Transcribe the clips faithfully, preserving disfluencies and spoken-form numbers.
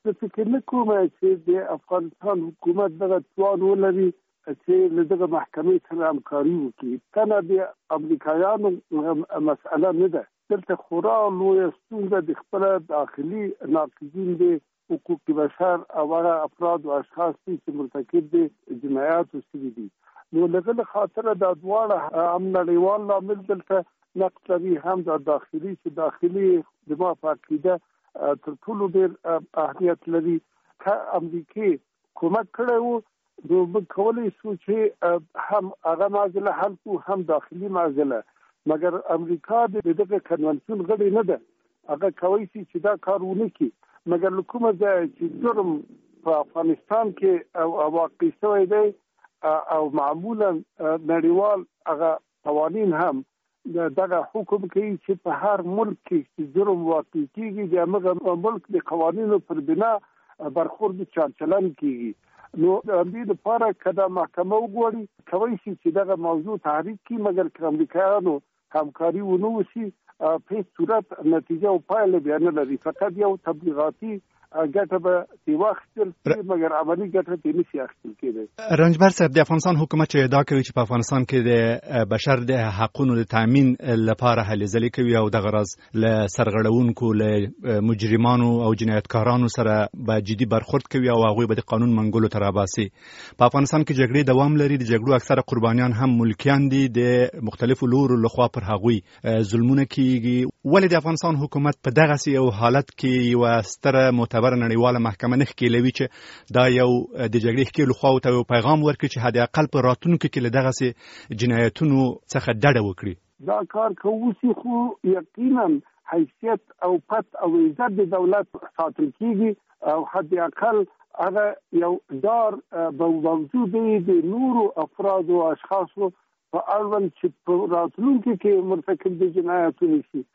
زه فکر نه کوم چې د افغانستان حکومت دغه توان ولري چې له دغه محکمې سره همکاري وکړي. کنه د امریکایانو مسأله نه ده. دلته خورا لویه ستونزه د خپل داخلي ناقضین د حقوق بشر او هغه افراد او اشخاص چې مرتکب دي جنایات وسوي دي. نو لږه خاطر د دواړه هم نړیوال لامل دلته نقد لري، هم د داخلي چې داخلي دماغ په عقیده تر ټولو ډېر اهمیت لري. که امریکای کومک کړی وو نو موږ کولی شو چې هم هغه معضله حل کړو، هم داخلي معضله. مګر امریکا د دغه کنونسیون غړی نه ده، هغه کولی شي چې دا کار ونه کړي. مګر له کومه ځایه چې جرم په افغانستان کې واقع شوی دی او معمولا نړیوال هغه قوانین هم دغه حکم کوي چې په هر ملک کې چې جرم واقع کېږي د هغه ملک د قوانینو پر بنا برخورد چارچلن کېږي. نو د همدې لپاره که دا محکمه وګوري کولی شي چې دغه موضوع تحریک کړي، مګر که امریکایانو همکاري ونه وشي په صورت نتیجه او پایله بیا نه لري. فقط یو تبلیغاتي ګټه به د واخیستل شي، مګر عملي ګټه ترې نشي اخیستل کېدی. رنجبر صاحب، د افغانستان حکومت چې ادعا کوي چې په افغانستان کې د بشر د حقونو د تامین لپاره هلې ځلې کوي او دغه راز له سرغړونکو له مجرمانو او جنایتکارانو سره به جدي برخورد کوي او هغوی به د قانون منګولو ته راباسي. په افغانستان کې جګړې دوام لري، د جګړو اکثره قربانیان هم ملکیان دي، د مختلفو لورو لخوا پر هغوی ظلمونه کیږي. ولې د افغانستان حکومت په دغسې یو حالت کې یوه ستره معتبره نړیواله محکمه نه ښکېلوي چې دا یو د جګړې ښکېلو خواو ته یو پیغام ورکړي چې حد اقل په راتلونکي کې له دغسې جنایتونو څخه ډډه وکړي؟ دا کار که وشي خو یقینا حیثیت او پت او عزت د دولت ساتل کېږي او حد اقل هغه یو ډار به موجود وي د نورو افرادو او اشخاصو په اړوند چې په راتلونکي کې مرتکب د جنایتونو شي.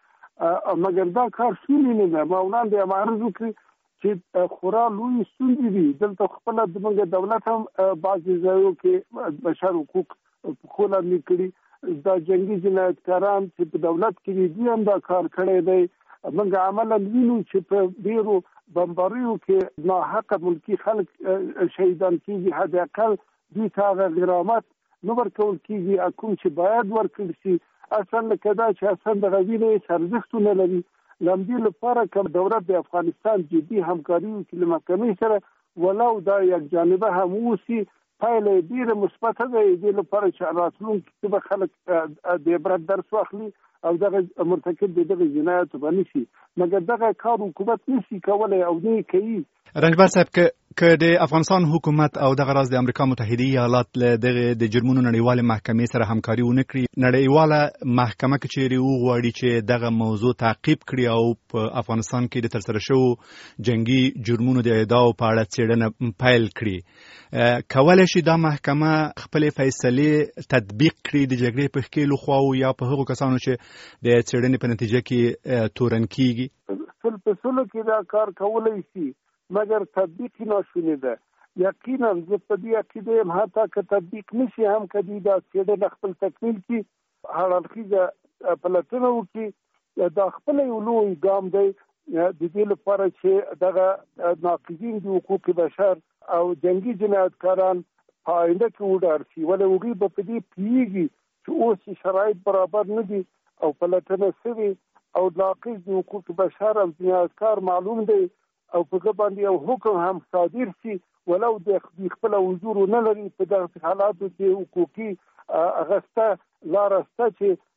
مګر دا کار شونې نه ده. ما وړاندې هم عرض وکړي چې خورا لوی ستونزې دي. دلته خپله زموږ دولت هم بعضې ځایو کې بشر حقوق پښو لاندې کړي. دا جنګي جنایتکاران چې په دولت کې دي دوی هم دا کار کړی دی. موږ عملا وینو چې په ډېرو بمباریو کې ناحقه ملکي خلک شهیدان کېږي. حد اقل دوی ته هغه غرامت نه ورکول کېږي کوم چې باید ورکړل شي. اصلا لکه دا چې اصلا دغه وینې هېڅ ارزښت نه لري. له همدې لپاره که دولت د افغانستان جدي همکاري وکړي له محکمې سره، ولو دا یک جانبه هم وشي، پایله یې ډېره مثبته ده. دې لپاره چې راتلونکي کې به خلک د عبرت درس واخلي او دغه مرتکب د دغه جنایاتو به نه شي. مګر دغه کار حکومت نشي کولی او نه یې کوي. رنجبر صاحب، که د افغانستان حکومت او دغه راز د امریکا متحده ایالات له دغه د جرمونو نړیوالې محکمې سره همکاري ونه کړي، نړیواله محکمه که چیرې وغواړي چې دغه موضوع تعقیب کړي او په افغانستان کې د ترسره شوو جنگي جرمونو د ادعاو په اړه څېړنه پیل کړي، کولی شي دا محکمه خپلې فیصلې تطبیق کړي د جګړې په ښکېلو خواو یا په هغو کسانو چې د څېړنې په نتیجه کې تورن کیږي؟ سل په سلو کې دا کار کولی شي، مګر تطبیق ناشونی ده. یقینا زه په دې عقیده یم حتی که تطبیق نشي هم که دوی دا څېړنه خپل تکمیل کړي، هر اړخیزه پلټنه وکړي، دا خپله یو لوی ګام دی د دې لپاره چې دغه ناقضین د حقوق بشر او جنګي جنایتکاران په آینده کې وډار شي. ولې هغوی به په دې پوهېږي چې اوس شرایط برابر نه دي او پلټنه شوې او ناقض د حقوق بشر او جنایتکار معلوم دی او په هغه باندې یو حکم هم صادر شي، ولو د خپله حضور نه لري. په دغسې حالاتو کې حقوقي اغسته لاره شته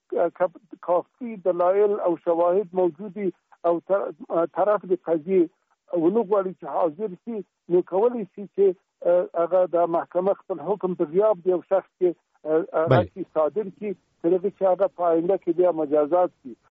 چې کافي دلایل او شواهد موجود دي او طرف د قضیې ونه غواړي چې حاضر شي، نو کولی شي چې هغه د محکمه خپل حکم په غیاب د یو شخص کې صادر کړي، تر هغې چې هغه په آینده کې بیا مجازات شي.